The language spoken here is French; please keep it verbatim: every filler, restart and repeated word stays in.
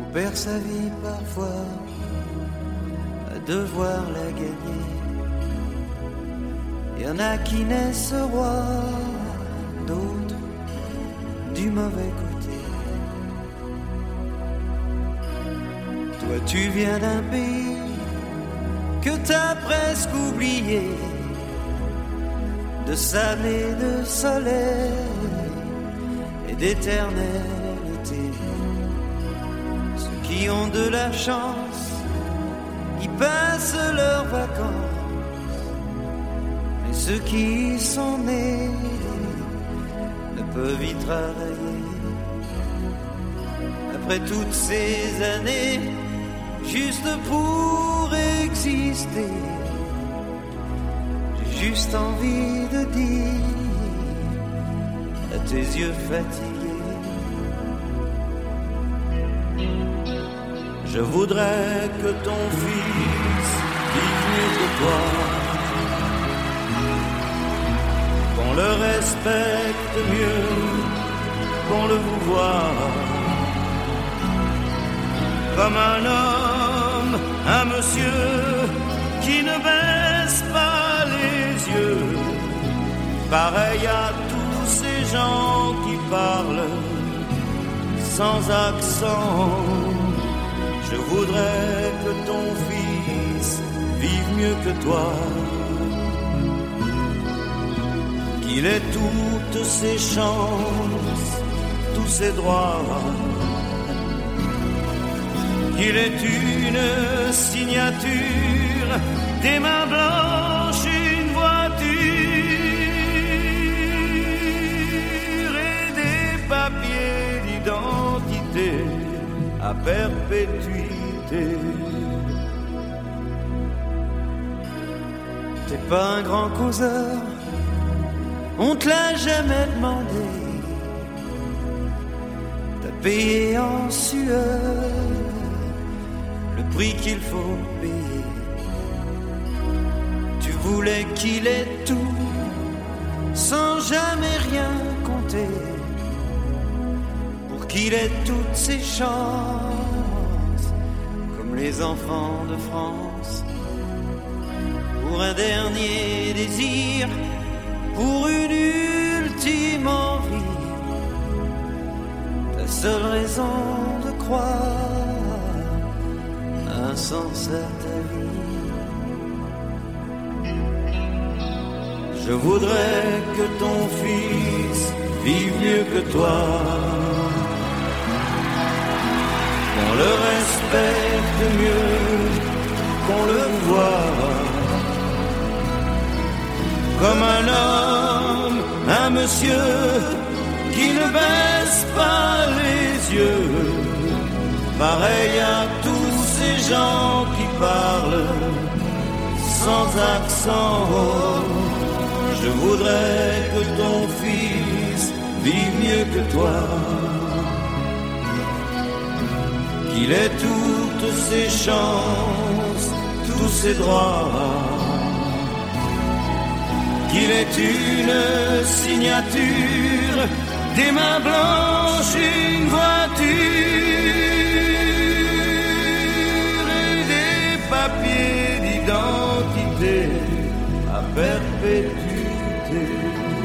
perd sa vie parfois à devoir la gagner. Y en a qui naissent rois, d'autres du mauvais côté. Toi tu viens d'un pays que t'as presque oublié, de sable et de soleil et d'éternel été. Ceux qui ont de la chance, ils passent leurs vacances, mais ceux qui y sont nés ne peuvent y travailler. Après toutes ces années, juste pour exister, j'ai juste envie de dire à tes yeux fatigués, je voudrais que ton fils vive mieux que toi, qu'on le respecte mieux, qu'on le vouvoie comme un homme, un monsieur qui ne baisse pas les yeux, pareil à tous ces gens qui parlent sans accent. Je voudrais que ton fils vive mieux que toi, qu'il ait toutes ses chances, tous ses droits, qu'il ait une signature, des mains blanches, une voiture et des papiers d'identité à perpétuité. T'es pas un grand causeur, on te l'a jamais demandé, t'as payé en sueur le prix qu'il faut payer. Tu voulais qu'il ait tout, sans jamais rien compter, pour qu'il ait toutes ses chances, comme les enfants de France, pour un dernier désir, pour une ultime envie, ta seule raison de croire un sens à ta vie. Je voudrais que ton fils vive mieux que toi, qu'on le respecte mieux, qu'on le voit comme un homme, un monsieur qui ne baisse pas les yeux, pareil à tous ces gens qui parlent sans accent. Je voudrais que ton fils vive mieux que toi, qu'il ait toutes ses chances, tous ses droits, qu'il ait une signature, des mains blanches, une voiture et des papiers d'identité à perpétuité.